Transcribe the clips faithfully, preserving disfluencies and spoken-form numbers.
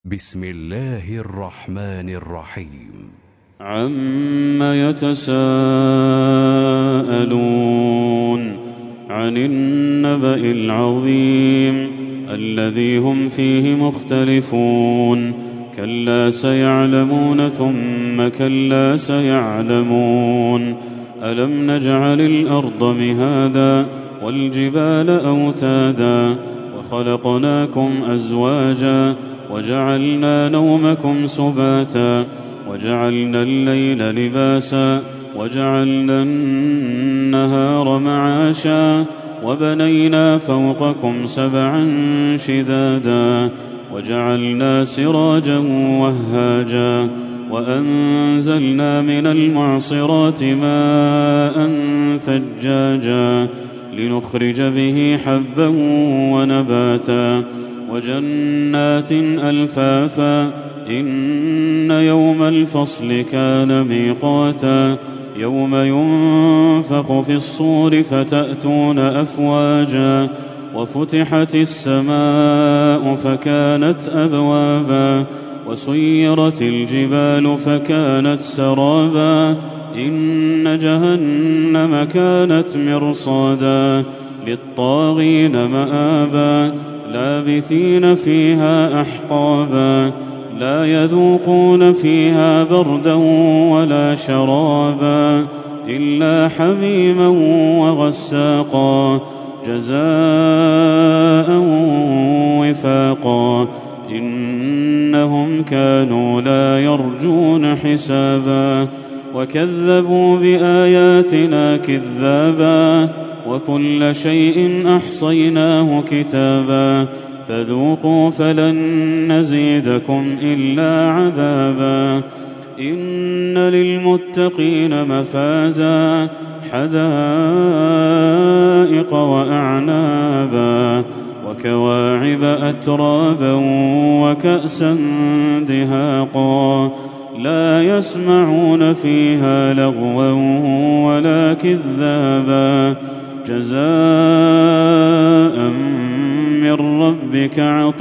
بسم الله الرحمن الرحيم. عم يتساءلون عن النبأ العظيم الذي هم فيه مختلفون كلا سيعلمون ثم كلا سيعلمون ألم نجعل الأرض مهادا والجبال أوتادا وخلقناكم أزواجا وجعلنا نومكم سباتا وجعلنا الليل لباسا وجعلنا النهار معاشا وبنينا فوقكم سبعا شدادا وجعلنا سراجا وهاجا وأنزلنا من المعصرات ماء ثجاجا لنخرج به حبا ونباتا وجنات ألفافا إن يوم الفصل كان ميقاتا يوم ينفخ في الصور فتأتون أفواجا وفتحت السماء فكانت أبوابا وسيرت الجبال فكانت سرابا إن جهنم كانت مرصادا للطاغين مآبا لابثين فيها أحقابا لا يذوقون فيها بردا ولا شرابا إلا حميما وغساقا جزاء وفاقا إنهم كانوا لا يرجون حسابا وكذبوا بآياتنا كذابا وكل شيء أحصيناه كتابا فذوقوا فلن نزيدكم إلا عذابا إن للمتقين مفازا حدائق وأعنابا وكواعب أترابا وكأسا دهاقا لا يسمعون فيها لغوا ولا كذابا جزاء من ربك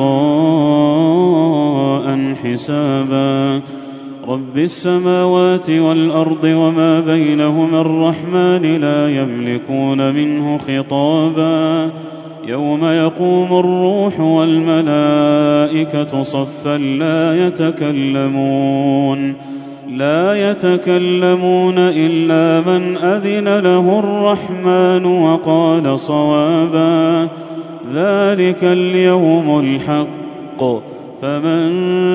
عطاء حسابا رب السماوات والأرض وما بينهما الرحمن لا يملكون منه خطابا يوم يقوم الروح والملائكة صفا لا يتكلمون لا يتكلمون إلا من أذن له الرحمن وقال صوابا ذلك اليوم الحق فمن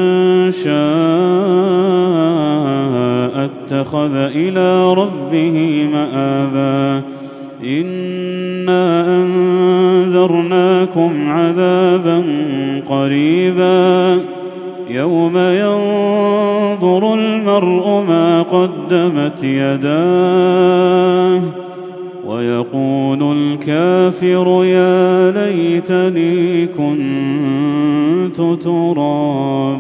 شاء اتخذ إلى ربه مآبا إنا أنذرناكم عذابا قريبا يوم ينظر المرء ما قدمت يداه ويقول الكافر يا ليتني كنت ترابا.